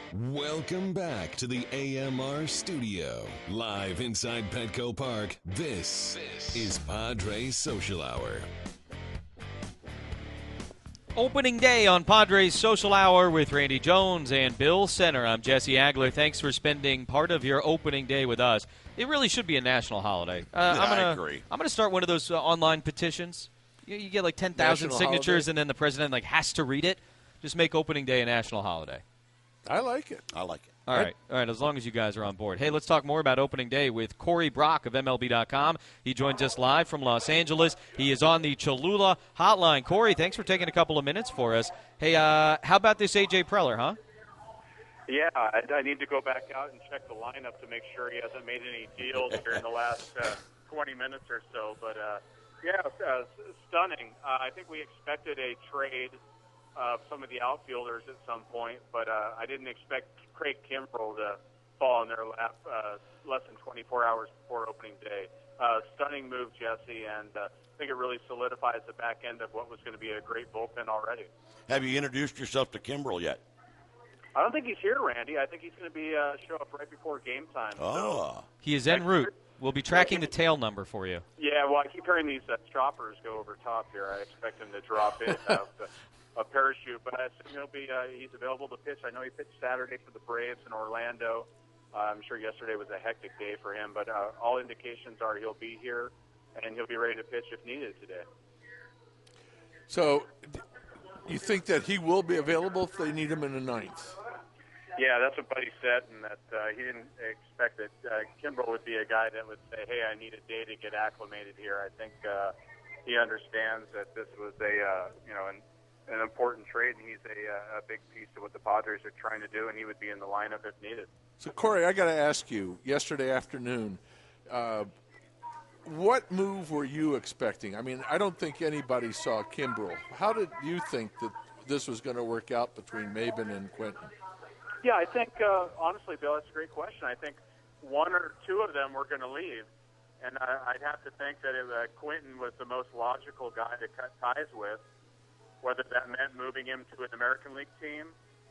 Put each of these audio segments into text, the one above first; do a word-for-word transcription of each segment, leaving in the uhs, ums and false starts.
Welcome back to the A M R studio. Live inside Petco Park, this, this is Padres Social Hour. Opening day on Padres Social Hour with Randy Jones and Bill Center. I'm Jesse Agler. Thanks for spending part of your opening day with us. It really should be a national holiday. Uh, yeah, I'm gonna, I agree. I'm going to start one of those uh, online petitions. You, you get like ten thousand signatures, holiday? and then the president like has to read it. Just make opening day a national holiday. I like it. I like it. All right, all right. As long as you guys are on board. Hey, let's talk more about opening day with Corey Brock of M L B dot com. He joins us live from Los Angeles. He is on the Cholula hotline. Corey, thanks for taking a couple of minutes for us. Hey, uh, how about this A J Preller, huh? Yeah, I, I need to go back out and check the lineup to make sure he hasn't made any deals here in the last uh, twenty minutes or so. But uh, yeah, uh, stunning. Uh, I think we expected a trade of some of the outfielders at some point, but uh, I didn't expect Craig Kimbrell to fall in their lap uh, less than twenty-four hours before opening day. Uh, stunning move, Jesse, and uh, I think it really solidifies the back end of what was going to be a great bullpen already. Have you introduced yourself to Kimbrell yet? I don't think he's here, Randy. I think he's going to be uh, show up right before game time. Oh. So. He is en route. We'll be tracking the tail number for you. Yeah, well, I keep hearing these uh, choppers go over top here. I expect him to drop in uh, a parachute, but I assume he'll be uh, he's available to pitch. I know he pitched Saturday for the Braves in Orlando. Uh, I'm sure yesterday was a hectic day for him, but uh, all indications are he'll be here and he'll be ready to pitch if needed today. So, you think that he will be available if they need him in the ninth? Yeah, that's what Buddy said, and that uh, he didn't expect that uh, Kimbrell would be a guy that would say, hey, I need a day to get acclimated here. I think uh, he understands that this was a, uh, you know, an, an important trade, and he's a, a big piece of what the Padres are trying to do, and he would be in the lineup if needed. So, Corey, I got to ask you, yesterday afternoon, uh, what move were you expecting? I mean, I don't think anybody saw Kimbrell. How did you think that this was going to work out between Maybin and Quentin? Yeah, I think, uh, honestly, Bill, that's a great question. I think one or two of them were going to leave, and I, I'd have to think that it, uh, Quentin was the most logical guy to cut ties with, whether that meant moving him to an American League team.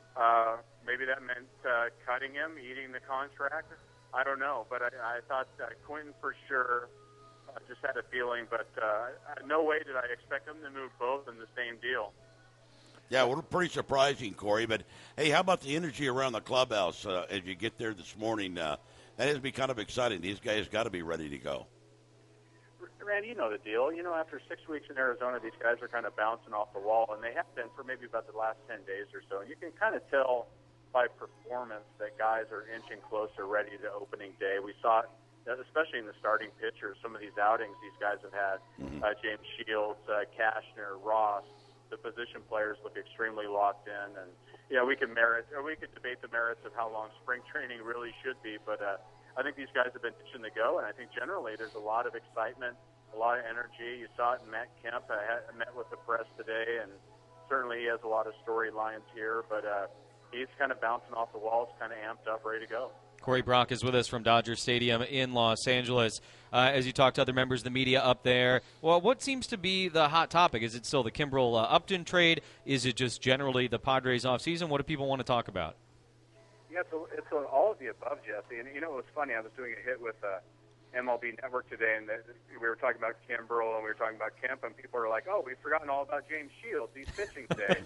Uh, maybe that meant uh, cutting him, eating the contract. I don't know, but I, I thought uh, Quentin for sure uh, just had a feeling, but uh, no way did I expect them to move both in the same deal. Yeah, well, pretty surprising, Corey. But, hey, how about the energy around the clubhouse uh, as you get there this morning? Uh, that has to be kind of exciting. These guys got to be ready to go. Randy, you know the deal. You know, after six weeks in Arizona, these guys are kind of bouncing off the wall, and they have been for maybe about the last ten days or so. And you can kind of tell by performance that guys are inching closer, ready to opening day. We saw it, especially in the starting pitchers, some of these outings these guys have had, mm-hmm. uh, James Shields, uh, Cashner, Ross. The position players look extremely locked in, and you know we can merit or we could debate the merits of how long spring training really should be, but uh, I think these guys have been itching to go, and I think generally there's a lot of excitement, a lot of energy. You saw it in Matt Kemp. I had, met with the press today, and certainly he has a lot of storylines here, but uh, he's kind of bouncing off the walls, kind of amped up, ready to go. Corey Brock is with us from Dodger Stadium in Los Angeles. Uh, as you talk to other members of the media up there, well, what seems to be the hot topic? Is it still the Kimbrell uh, Upton trade? Is it just generally the Padres offseason? What do people want to talk about? Yeah, it's, a, it's a, all of the above, Jesse. And, you know, it was funny. I was doing a hit with uh, M L B Network today, and the, we were talking about Kimbrell, and we were talking about Kemp, and people were like, oh, we've forgotten all about James Shields. He's pitching today.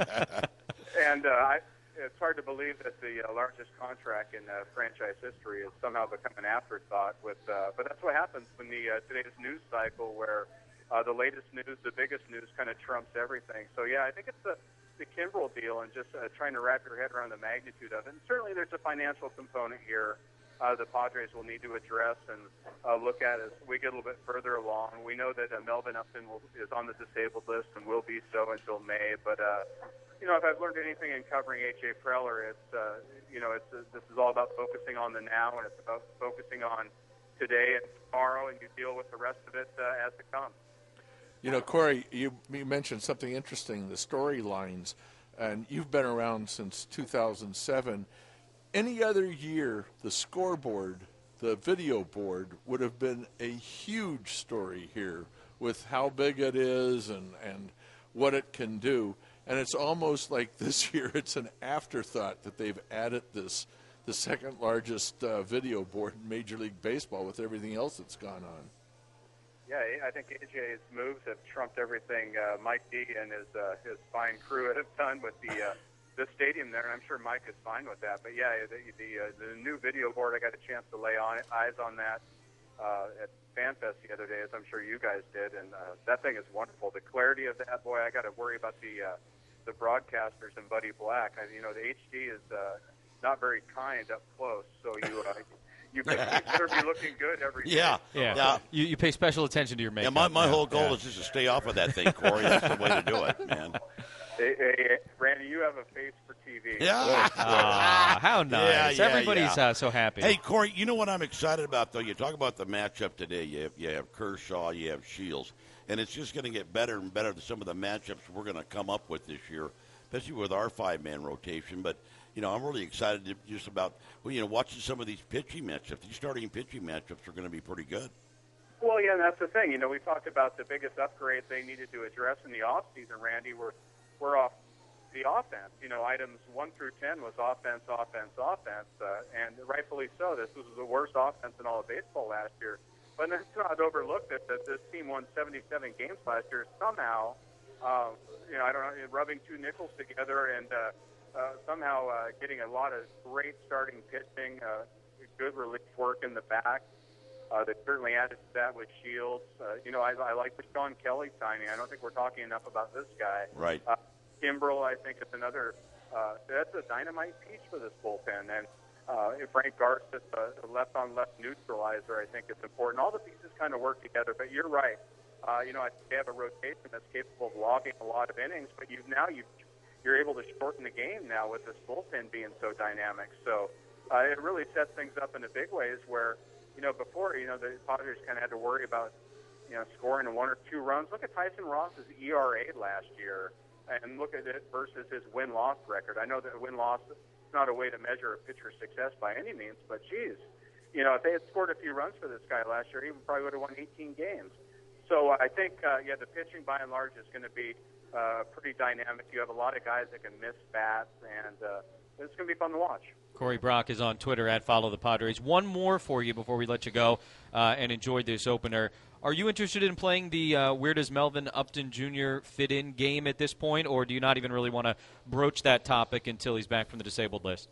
and uh, I... It's hard to believe that the uh, largest contract in uh, franchise history has somehow become an afterthought. With, uh, but that's what happens when the uh, today's news cycle, where uh, the latest news, the biggest news, kind of trumps everything. So yeah, I think it's the the Kimbrell deal, and just uh, trying to wrap your head around the magnitude of it. And certainly, there's a financial component here uh, the Padres will need to address and uh, look at as we get a little bit further along. We know that uh, Melvin Upton will, is on the disabled list and will be so until May, but. Uh, You know, if I've learned anything in covering A J Preller, it's, uh, you know, it's uh, this is all about focusing on the now, and it's about focusing on today and tomorrow, and you deal with the rest of it uh, as it comes. You know, Corey, you, you mentioned something interesting, the storylines, and you've been around since two thousand seven. Any other year, the scoreboard, the video board, would have been a huge story here with how big it is and, and what it can do. And it's almost like this year it's an afterthought that they've added this, the second largest uh, video board in Major League Baseball with everything else that's gone on. Yeah, I think A J's moves have trumped everything uh, Mike D and his uh, his fine crew have done with the uh, the stadium there, and I'm sure Mike is fine with that. But yeah, the the, uh, the new video board, I got a chance to lay on it, eyes on that uh, at FanFest the other day, as I'm sure you guys did, and uh, that thing is wonderful. The clarity of that, boy, I got to worry about the uh, the broadcasters and Buddy Black. I, you know, the H D is uh, not very kind up close, so you uh, you, better, you better be looking good every day. Yeah, Yeah. yeah. You, you pay special attention to your Yeah, makeup. my, my Yeah. whole goal Yeah. is just to stay off of that thing, Corey. That's the way to do it, man. Hey, hey, Randy, you have a face for T V. Yeah. Ah, how nice. yeah, Everybody's yeah. Uh, so happy. Hey, Corey, you know what I'm excited about, though? You talk about the matchup today. You have, you have Kershaw, you have Shields, and it's just going to get better and better to some of the matchups we're going to come up with this year, especially with our five-man rotation. But, you know, I'm really excited to just about, well, you know, watching some of these pitching matchups. These starting pitching matchups are going to be pretty good. Well, yeah, and that's the thing. You know, we talked about the biggest upgrades they needed to address in the offseason, Randy, were, were off the offense. You know, items one through ten was offense, offense, offense, uh, and rightfully so. This was the worst offense in all of baseball last year. But let's not overlook that, that this team won seventy-seven games last year somehow, uh, you know, I don't know, rubbing two nickels together and uh, uh, somehow uh, getting a lot of great starting pitching, uh, good relief work in the back. Uh, they certainly added to that with Shields. Uh, you know, I, I like the Sean Kelly signing. I don't think we're talking enough about this guy. Right. Uh, Kimbrel, I think, is another. Uh, that's a dynamite piece for this bullpen, and uh, if Frank Garcia, a left-on-left neutralizer, I think is important. All the pieces kind of work together. But you're right. Uh, you know, I think they have a rotation that's capable of logging a lot of innings. But you now you you're able to shorten the game now with this bullpen being so dynamic. So uh, it really sets things up in a big ways where. You know, before, you know, the Padres kind of had to worry about, you know, scoring one or two runs. Look at Tyson Ross's E R A last year and look at it versus his win-loss record. I know that win-loss is not a way to measure a pitcher's success by any means, but, geez, you know, if they had scored a few runs for this guy last year, he probably would have won eighteen games. So I think, uh, yeah, the pitching by and large is going to be uh, pretty dynamic. You have a lot of guys that can miss bats, and uh, it's going to be fun to watch. Corey Brock is on Twitter at Follow the Padres. One more for you before we let you go uh, and enjoy this opener. Are you interested in playing the uh, where does Melvin Upton Junior fit in game at this point, or do you not even really want to broach that topic until he's back from the disabled list?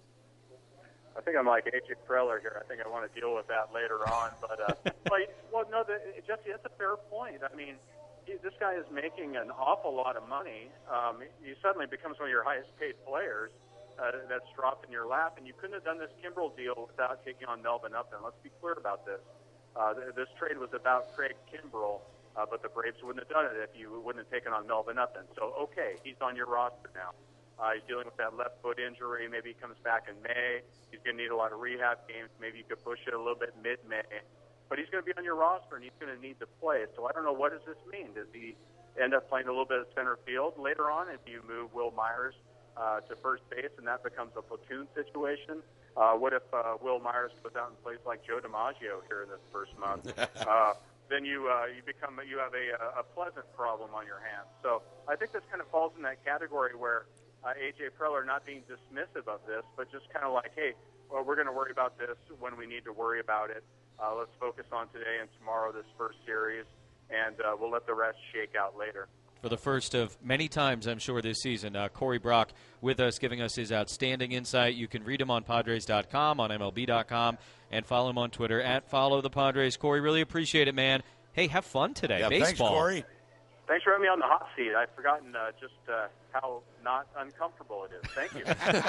I think I'm like A J Preller here. I think I want to deal with that later on. But, uh, well, well, no, the, Jesse, that's a fair point. I mean, he, this guy is making an awful lot of money. Um, he suddenly becomes one of your highest-paid players. Uh, that's dropped in your lap, and you couldn't have done this Kimbrel deal without taking on Melvin Upton. Let's be clear about this. Uh, th- this trade was about Craig Kimbrel, uh, but the Braves wouldn't have done it if you wouldn't have taken on Melvin Upton. So, okay, he's on your roster now. Uh, he's dealing with that left foot injury. Maybe he comes back in May. He's going to need a lot of rehab games. Maybe you could push it a little bit mid-May. But he's going to be on your roster, and he's going to need to play. So I don't know, what does this mean? Does he end up playing a little bit of center field later on if you move Will Myers Uh, to first base, and that becomes a platoon situation? Uh, what if uh, Will Myers goes out and plays like Joe DiMaggio here in this first month? uh, then you uh, you become you have a, a pleasant problem on your hands. So I think this kind of falls in that category where uh, A J Preller not being dismissive of this, but just kind of like, hey, well, we're going to worry about this when we need to worry about it. Uh, let's focus on today and tomorrow, this first series, and uh, we'll let the rest shake out later. For the first of many times, I'm sure, this season, uh, Corey Brock with us, giving us his outstanding insight. You can read him on Padres dot com, on M L B dot com, and follow him on Twitter at Follow the Padres. Corey, really appreciate it, man. Hey, have fun today. Yeah, Baseball. thanks, Corey. Thanks for having me on the hot seat. I've forgotten uh, just uh, how not uncomfortable it is. Thank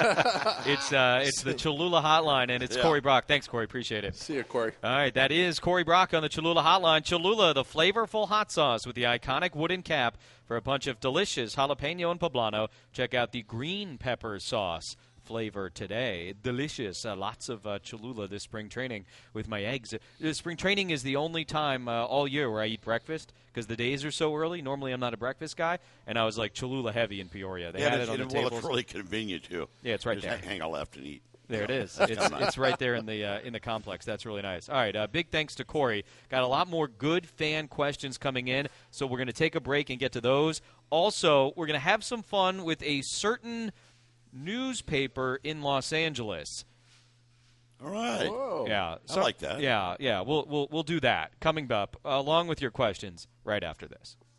you. It's uh, it's the Cholula Hotline, and it's Yeah. Corey Brock. Thanks, Corey. Appreciate it. See you, Corey. All right, that is Corey Brock on the Cholula Hotline. Cholula, the flavorful hot sauce with the iconic wooden cap for a bunch of delicious jalapeno and poblano. Check out the green pepper sauce flavor today. Delicious. Uh, lots of uh, Cholula this spring training with my eggs. Uh, spring training is the only time uh, all year where I eat breakfast because the days are so early. Normally I'm not a breakfast guy, and I was like Cholula heavy in Peoria. They Yeah, had it's, it on the well, tables. it's really convenient, too. Yeah, it's right Just there. hang a left and eat. There it is. It's, it's right there in the uh, in the complex. That's really nice. All right, uh, big thanks to Corey. Got a lot more good fan questions coming in, so we're going to take a break and get to those. Also, we're going to have some fun with a certain newspaper in Los Angeles. All right. Whoa. Yeah, I like that. Yeah, yeah. We'll we'll we'll do that coming up along with your questions right after this.